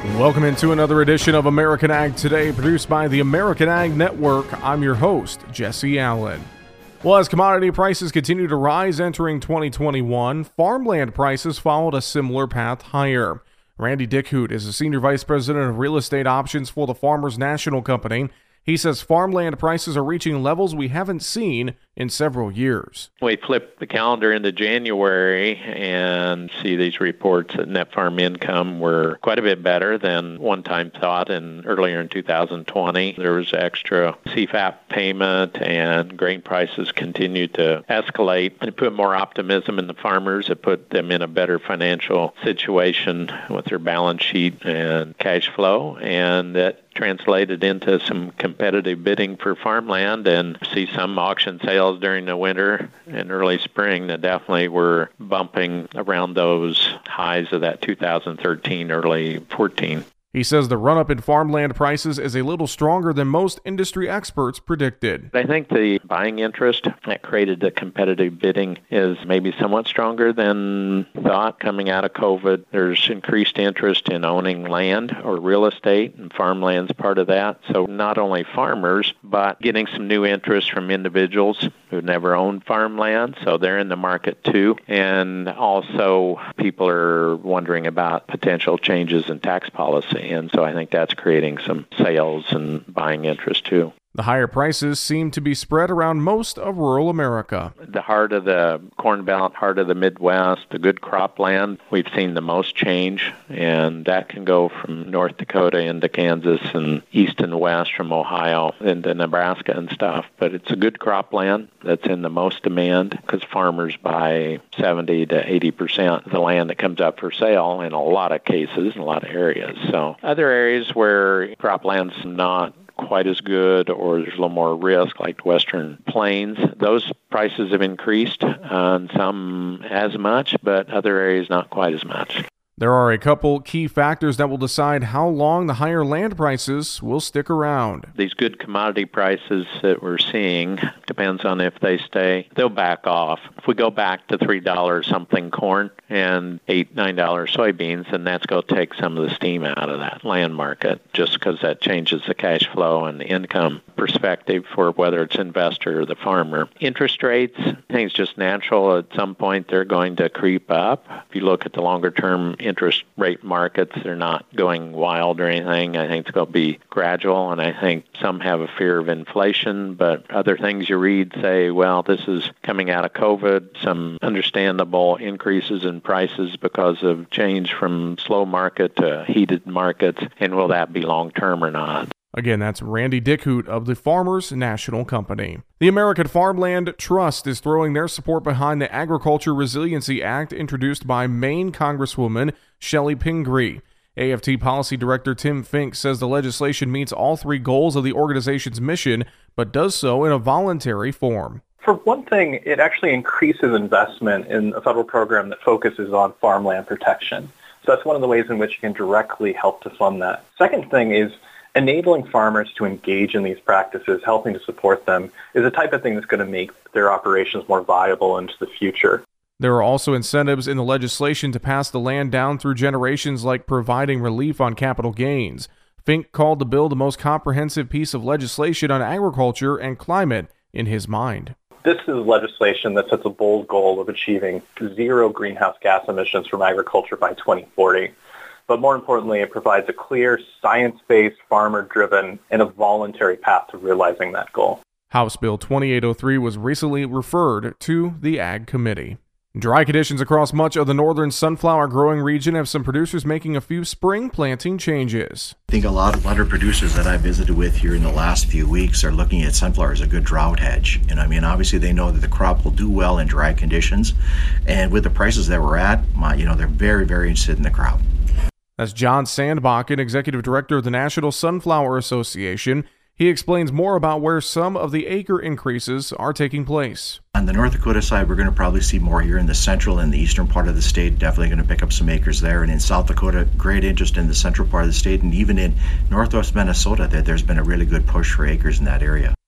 Welcome into another edition of American Ag Today, produced by the American Ag Network. I'm your host, Jesse Allen. Well, as commodity prices continue to rise entering 2021, farmland prices followed a similar path higher. Randy Dickhut is the Senior Vice President of Real Estate Options for the Farmers National Company. He says farmland prices are reaching levels we haven't seen in several years. We flip the calendar into January and see these reports that net farm income were quite a bit better than one time thought earlier in 2020. There was extra CFAP payment and grain prices continued to escalate. It put more optimism in the farmers. It put them in a better financial situation with their balance sheet and cash flow, and that translated into some competitive bidding for farmland, and see some auction sales during the winter and early spring that definitely were bumping around those highs of that 2013, early 14. He says the run-up in farmland prices is a little stronger than most industry experts predicted. I think the buying interest that created the competitive bidding is maybe somewhat stronger than thought coming out of COVID. There's increased interest in owning land or real estate, and farmland's part of that. So not only farmers, but getting some new interest from individuals who never owned farmland, so they're in the market too. And also people are wondering about potential changes in tax policy. And so I think that's creating some sales and buying interest too. The higher prices seem to be spread around most of rural America. The heart of the Corn Belt, heart of the Midwest, the good cropland, we've seen the most change, and that can go from North Dakota into Kansas and east and west from Ohio into Nebraska and stuff. But it's a good cropland that's in the most demand because farmers buy 70 to 80% of the land that comes up for sale in a lot of cases, in a lot of areas. So other areas where cropland's not quite as good or there's a little more risk, like the Western Plains, those prices have increased, and some as much, but other areas not quite as much. There are a couple key factors that will decide how long the higher land prices will stick around. These good commodity prices that we're seeing, depends on if they stay, they'll back off. If we go back to $3 something corn and $8, $9 soybeans, then that's going to take some of the steam out of that land market, just because that changes the cash flow and the income perspective for whether it's investor or the farmer. Interest rates, I think it's just natural. At some point, they're going to creep up. If you look at the longer term interest rate markets, they're not going wild or anything. I think it's going to be gradual, and I think some have a fear of inflation, but other things you read say, well, this is coming out of COVID, some understandable increases in prices because of change from slow market to heated markets, and will that be long-term or not? Again, that's Randy Dickhut of the Farmers National Company. The American Farmland Trust is throwing their support behind the Agriculture Resiliency Act introduced by Maine Congresswoman Shelley Pingree. AFT Policy Director Tim Fink says the legislation meets all three goals of the organization's mission, but does so in a voluntary form. For one thing, it actually increases investment in a federal program that focuses on farmland protection. So that's one of the ways in which you can directly help to fund that. Second thing is enabling farmers to engage in these practices, helping to support them, is a type of thing that's going to make their operations more viable into the future. There are also incentives in the legislation to pass the land down through generations, like providing relief on capital gains. Fink called the bill the most comprehensive piece of legislation on agriculture and climate in his mind. This is legislation that sets a bold goal of achieving zero greenhouse gas emissions from agriculture by 2040. But more importantly, it provides a clear, science-based, farmer-driven, and a voluntary path to realizing that goal. House Bill 2803 was recently referred to the Ag Committee. Dry conditions across much of the northern sunflower growing region have some producers making a few spring planting changes. I think a lot of producers that I visited with here in the last few weeks are looking at sunflower as a good drought hedge. And I mean, obviously they know that the crop will do well in dry conditions. And with the prices that we're at, they're very, very interested in the crop. That's John Sandbakken, Executive Director of the National Sunflower Association. He explains more about where some of the acre increases are taking place. On the North Dakota side, we're going to probably see more here in the central and the eastern part of the state. Definitely going to pick up some acres there. And in South Dakota, great interest in the central part of the state. And even in northwest Minnesota, there's been a really good push for acres in that area.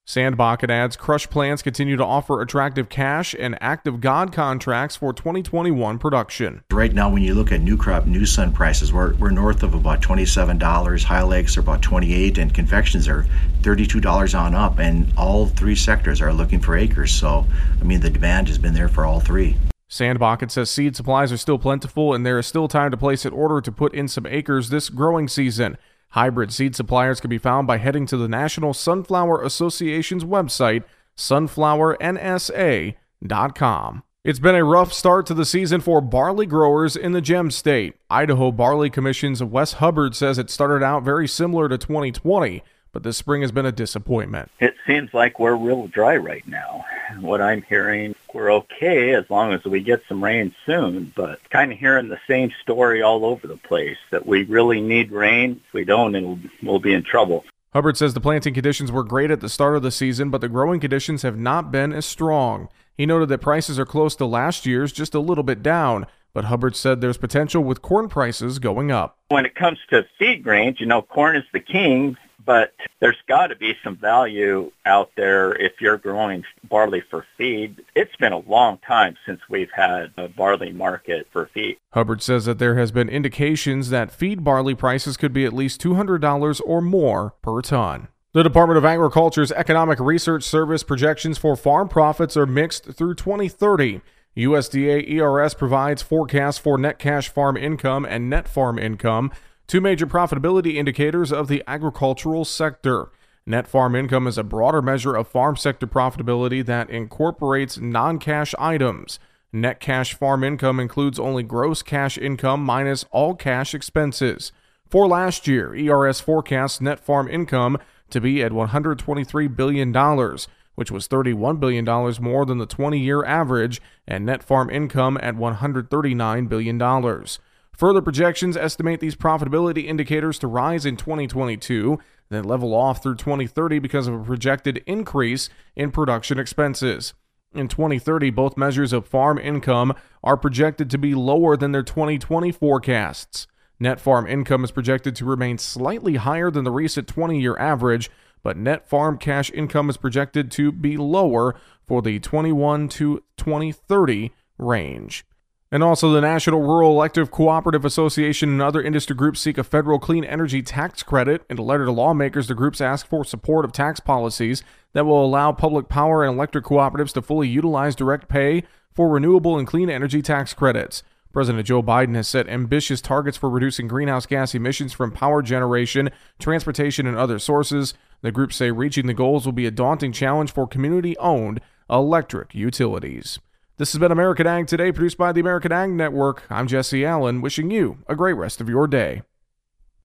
Sandbakken adds crush plants continue to offer attractive cash and act of God contracts for 2021 production. Right now, when you look at new crop, new sun prices, we're north of about $27. High lakes are about $28, and confections are $32 on up. And all three sectors are looking for acres. So, I mean, the demand has been there for all three. Sandbakken says seed supplies are still plentiful, and there is still time to place an order to put in some acres this growing season. Hybrid seed suppliers can be found by heading to the National Sunflower Association's website, sunflowernsa.com. It's been a rough start to the season for barley growers in the Gem State. Idaho Barley Commission's Wes Hubbard says it started out very similar to 2020, but this spring has been a disappointment. It seems like we're real dry right now. What I'm hearing, we're okay as long as we get some rain soon, but kind of hearing the same story all over the place, that we really need rain. If we don't, we'll be in trouble. Hubbard says the planting conditions were great at the start of the season, but the growing conditions have not been as strong. He noted that prices are close to last year's, just a little bit down, but Hubbard said there's potential with corn prices going up. When it comes to feed grains, corn is the king, but there's got to be some value out there if you're growing barley for feed. It's been a long time since we've had a barley market for feed. Hubbard says that there has been indications that feed barley prices could be at least $200 or more per ton. The Department of Agriculture's Economic Research Service projections for farm profits are mixed through 2030. USDA ERS provides forecasts for net cash farm income and net farm income, two major profitability indicators of the agricultural sector. Net farm income is a broader measure of farm sector profitability that incorporates non-cash items. Net cash farm income includes only gross cash income minus all cash expenses. For last year, ERS forecasts net farm income to be at $123 billion, which was $31 billion more than the 20-year average, and net farm income at $139 billion. Further projections estimate these profitability indicators to rise in 2022, then level off through 2030 because of a projected increase in production expenses. In 2030, both measures of farm income are projected to be lower than their 2020 forecasts. Net farm income is projected to remain slightly higher than the recent 20-year average, but net farm cash income is projected to be lower for the 21 to 2030 range. And also, the National Rural Electric Cooperative Association and other industry groups seek a federal clean energy tax credit. In a letter to lawmakers, the groups ask for support of tax policies that will allow public power and electric cooperatives to fully utilize direct pay for renewable and clean energy tax credits. President Joe Biden has set ambitious targets for reducing greenhouse gas emissions from power generation, transportation, and other sources. The groups say reaching the goals will be a daunting challenge for community-owned electric utilities. This has been American Ag Today, produced by the American Ag Network. I'm Jesse Allen, wishing you a great rest of your day.